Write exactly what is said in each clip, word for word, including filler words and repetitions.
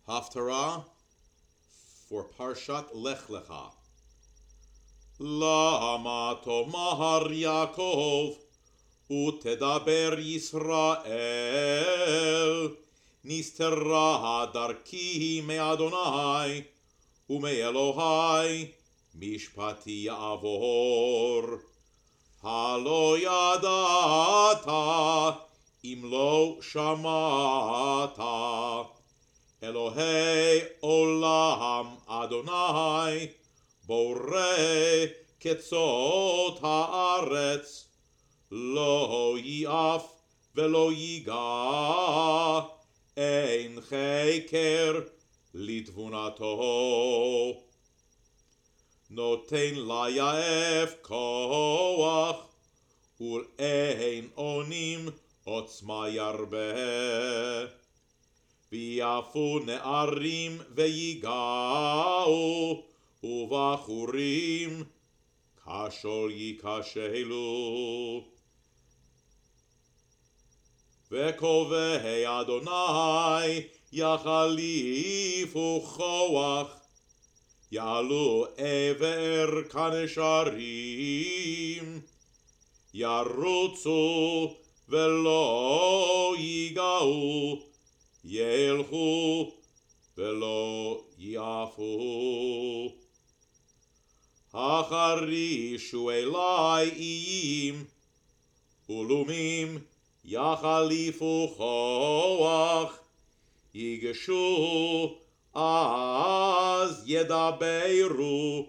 Haftarah for Parshat Lech Lecha. Lama tomar Yaakov utedaber Yisrael nistera darki me Adonai ume Elohai mishpati ya'avor halo yadata im lo shamata Elohei olam Adonai borei ketzot haaretz lo yiaf velo yiga ein cheker litvunato noten layaef koach ul ein onim otzma yarbeh ויעפו נערים ויגעו ובחורים כשול ייכשלו וקובעי אדוני יחליפו כוח יעלו עבר כנשרים ירוצו ולא ייגעו ילכו ולא יעפו החרישו אלי איים ולומים יחליפו כוח ייגשו אז ידברו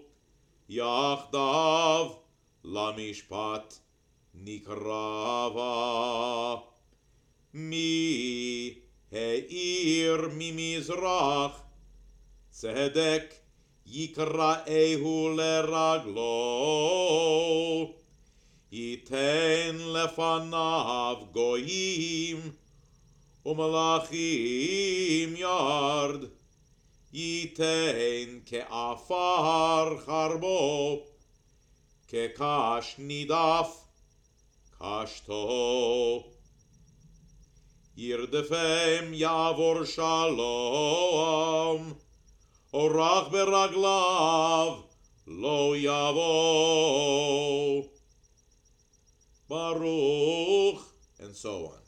יחדיו למשפט נקרבה מי העיר ממזרח צדק יקראהו לרגלו ייתן לפניו גויים ומלאכים ירד ייתן כעפר חרבו כקש נידף קשתו ירדפם יעבור שלום אורח ברגליו לא יבוא ברוך and so on.